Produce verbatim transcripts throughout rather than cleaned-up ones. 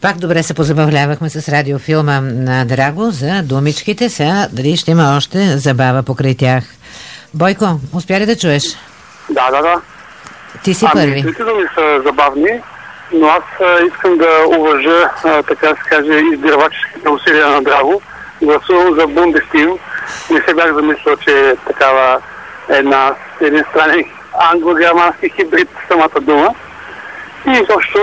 Пак добре се позабавлявахме с радиофилма на Драго за думичките. Сега дали ще има още забава покрай тях. Бойко, успя ли да чуеш? Да, да, да. Ти си ами, първи. Трите думи са забавни, но аз а, искам да уважа, а, така да се каже, издирваческите усилия на Драго. Гласувам за Бундестим. Не се бях замислил, че е такава една един странен англо-германски хибрид самата дума. И също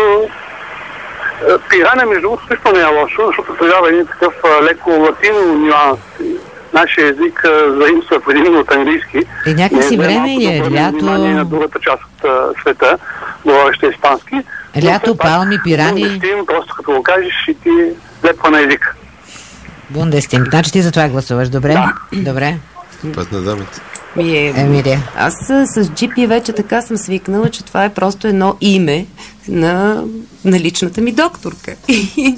пиране, между другото, също не е лошо, защото тогава един такъв а, леко латино нюанс. Нашия език заимства предимно от английски. И някакси време е лято... на другата част от а, света, говореща испански. Лято, палми, пирани... Бундестим, просто като го кажеш и ти лепва на език. Бундестим. Значи ти за това гласуваш. Добре? Да. Добре. Път на дамите. Ми е, Емилия. аз с джи пи вече така съм свикнала, че това е просто едно име на, на личната ми докторка. И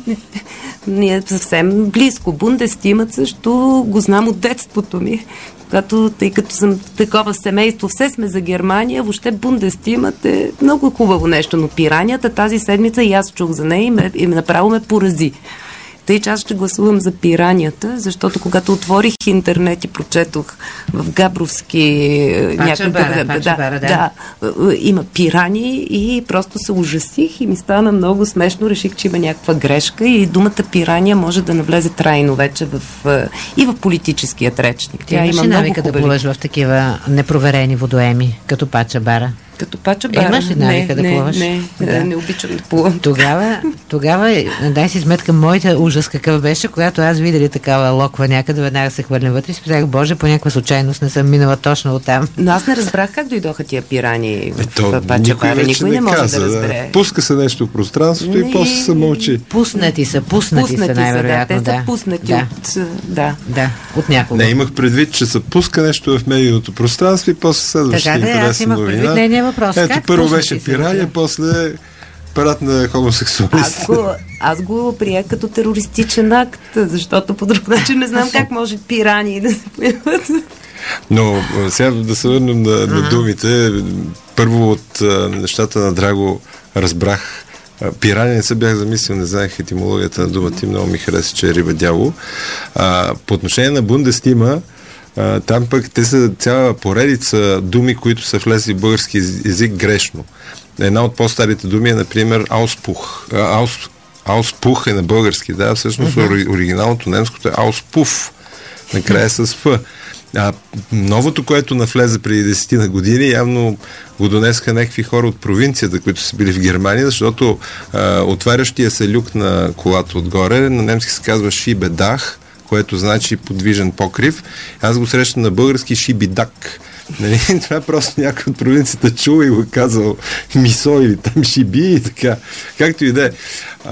ни е съвсем близко. Бундестимът също го знам от детството ми. Когато, тъй като съм в такова семейство, все сме за Германия, въобще Бундестимът е много хубаво нещо, но пиранията тази седмица и аз чух за нея и, ме, и направо ме порази. Тъй, че аз ще гласувам за пиранията, защото когато отворих интернет и прочетох в Габровски Пача бара, да, пача бара, да. да, има пирани и просто се ужасих и ми стана много смешно. Реших, че има някаква грешка и думата пирания може да навлезе трайно вече в, и в политическият речник. Тя имаше навика да плуваш в такива непроверени водоеми, като Пача бара. Като Пача бара. Имаш ли навика да не, плуваш? Не, не, да. не обичам да плувам. Тогава, тогава, дай си сметка, моята ужас какъв беше, когато аз видели такава локва някъде, веднага се хвърлям вътре и си казах, боже, по някаква случайност не съм минала точно оттам. Но аз не разбрах как дойдоха тия пирани в Ето, Пача бара. никой, Никой не, не може каза, да разбере. Да. Пуска се нещо в пространството Не. и после се мълчи. Пуснати са, пуснати, Пуснати са най-вероятно. са, да. Те да. са пуснати да. от... Да. Да, от някого. Не, имах предвид, че се пуска нещо в медийното пространство и после следващия Така да, аз интересна имах предвид новина. нейния въпрос. Ето, Как първо пуснати беше са? пирания, после парад на хомосексуалисти. Аз го, аз го приех като терористичен акт, защото по друг начин не знам как може пирани да се появят. Но сега да се върнем на, на думите. Първо от а, нещата на Драго разбрах. Пирани не се бях замислил, не знаех етимологията на думата и много ми хареса, че е риба дявол. А, по отношение на Бундестима, а, там пък те са цяла поредица думи, които са влезли в български език грешно. Една от по-старите думи е, например, ауспух. Аус, ауспух е на български, да, всъщност uh-huh. оригиналното немското е ауспуф. Накрая с Ф. А новото, което навлезе преди десетина години, явно го донесха някакви хора от провинцията, които са били в Германия, защото а, отварящия се люк на колата отгоре, на немски се казва шибедах, което значи подвижен покрив. Аз го срещам на български шибидак. Нали? Това е просто някой от провинцията чул и го казал мисо или там шиби и така. Както и да е.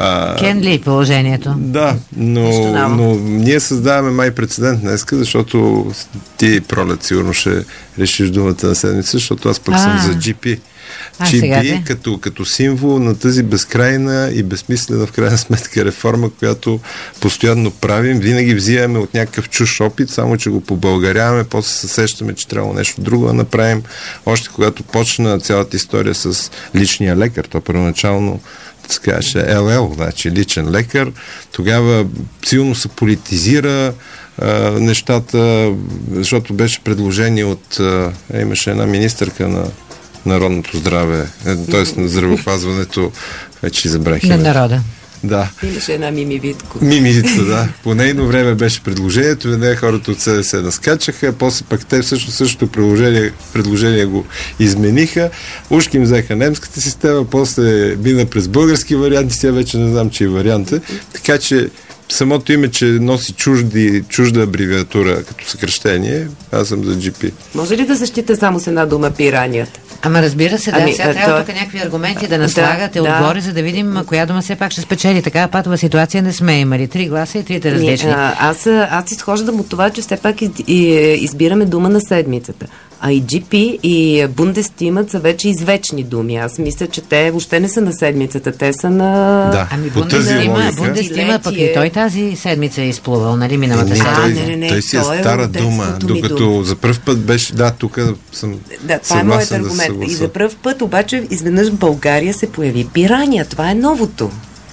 Кен ли положението? Да, но, но ние създаваме май прецедент днеска, защото ти, Пролет, сигурно ще решиш думата на седмица, защото аз пък а, съм за джи пи. джи пи като, като символ на тази безкрайна и безсмислена в крайна сметка реформа, която постоянно правим. Винаги взимаме от някакъв чуж опит, само че го побългаряваме, после се сещаме, че трябва нещо друго да направим. Още когато почна цялата история с личния лекар, то първоначално се казваше ел ел, значи личен лекар, тогава силно се политизира а, нещата, защото беше предложение от а, имаше една министърка на народното здраве, т.е. на здравеопазването, вече забрах. На народа. Да. Имаше една Мими Витко. Мими Витко, да. По нейно време беше предложението, не хората от СДС наскачаха, после пък те всъщност същото предложение, предложение го измениха. Ушки им взеха немската система, после мина през български варианти, сега вече не знам, че е варианта. Така че самото име, че носи чужди, чужда абревиатура като съкръщение, аз съм за джи пи. Може ли да защита само с една дума пиранията? Ама разбира се, да, ами, сега трябва то... тук някакви аргументи да наслагате да, отгоре, да. за да видим коя дума все пак ще спечели. Такава патова ситуация не сме имали. Три гласа и трите различни. А, аз, аз изхождам от това, че все пак из, и, избираме дума на седмицата. А и джи пи и Бундестимът са вече извечни думи. Аз мисля, че те въобще не са на седмицата, те са на... Да, ами по тази логика. Бундестима пък и той тази седмица е изплувал, нали, миналата не, седмица. той, не, не, не, той си е той стара е дума, докато за пръв път беше, да, тук съм да, това е моят аргумент. Да, и за пръв път обаче изведнъж в България се появи пирания. Това е новото.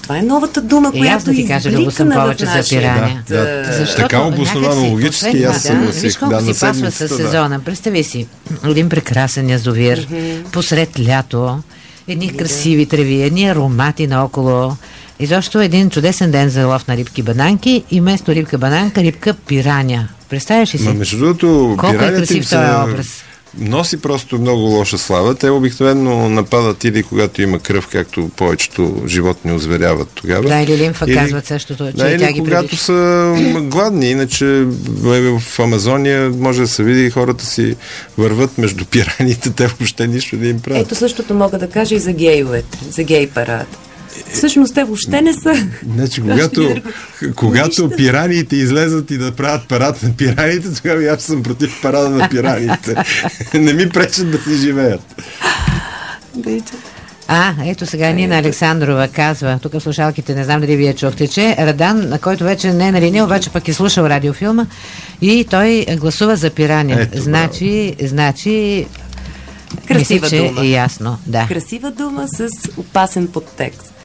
Това е новата дума, И която аз да ти кажа, Любо, съм избликна в повече за нашия- пираня. Да, да. Защото Така обосновано някак си, логически, освен аз това, съгласих. Виж колко Да, на си пасва с седмицата, да. сезона. Представи си, един прекрасен язовир, посред лято, едни красиви треви, едни аромати наоколо. Изобщо един чудесен ден за лов на рибки бананки и вместо рибка бананка, рибка пираня. Представяш ли си? Ма между другото, Колко е пиранята им красив се този образ. носи просто много лоша слава. Те обикновено нападат или когато има кръв, както повечето животни озверяват тогава. Да, или лимфа Или- казват същото, че Да, или тя ги когато привлича. са м, гладни, иначе в в Амазония може да се види, хората си върват между пираните, те въобще нищо да им правят. Ето същото мога да кажа и за гейовете, за гей парад. Всъщност те въобще не са. Значи, когато, когато пираниите излезат и да правят парад на пираните, тогава и аз съм против парада на пираните. Не ми пречат да си живеят. А, ето сега Нина Александрова казва, тук в слушалките, не знам дали вие чухте, че Радан, на който вече не е на линия, обаче пък е слушал радиофилма и той гласува за пираня. Ето, значи, значи, Красива мисля, че дума. е ясно. Да. Красива дума с опасен подтекст.